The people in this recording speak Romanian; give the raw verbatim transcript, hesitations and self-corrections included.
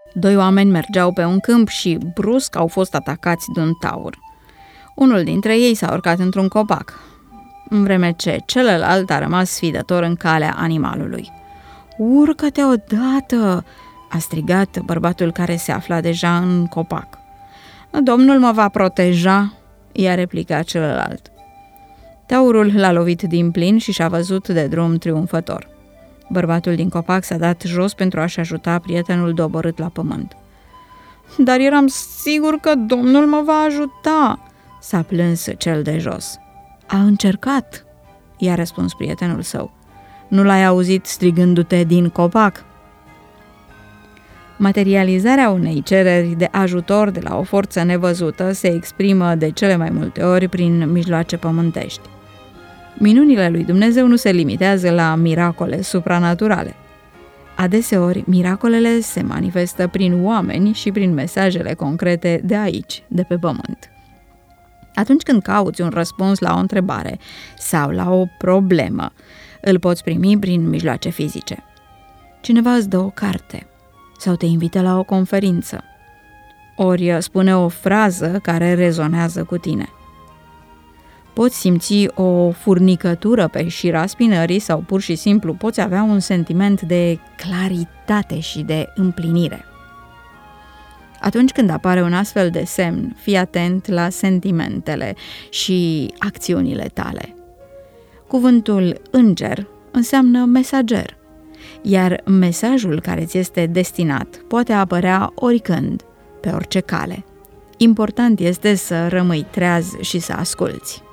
Doi oameni mergeau pe un câmp și brusc au fost atacați de un taur. Unul dintre ei s-a urcat într-un copac, în vreme ce celălalt a rămas sfidător în calea animalului. "Urcă-te odată!" a strigat bărbatul care se afla deja în copac. "Domnul mă va proteja," i-a replicat celălalt. Taurul l-a lovit din plin și și-a văzut de drum triumfător. Bărbatul din copac s-a dat jos pentru a-și ajuta prietenul doborât la pământ. "Dar eram sigur că domnul mă va ajuta," s-a plâns cel de jos. "A încercat," i-a răspuns prietenul său. "Nu l-ai auzit strigându-te din copac?" Materializarea unei cereri de ajutor de la o forță nevăzută se exprimă de cele mai multe ori prin mijloace pământești. Minunile lui Dumnezeu nu se limitează la miracole supranaturale. Adeseori, miracolele se manifestă prin oameni și prin mesajele concrete de aici, de pe pământ. Atunci când cauți un răspuns la o întrebare sau la o problemă, îl poți primi prin mijloace fizice. Cineva îți dă o carte sau te invită la o conferință, ori spune o frază care rezonează cu tine. Poți simți o furnicătură pe șira spinării sau pur și simplu poți avea un sentiment de claritate și de împlinire. Atunci când apare un astfel de semn, fii atent la sentimentele și acțiunile tale. Cuvântul înger înseamnă mesager, iar mesajul care ți este destinat poate apărea oricând, pe orice cale. Important este să rămâi treaz și să asculți.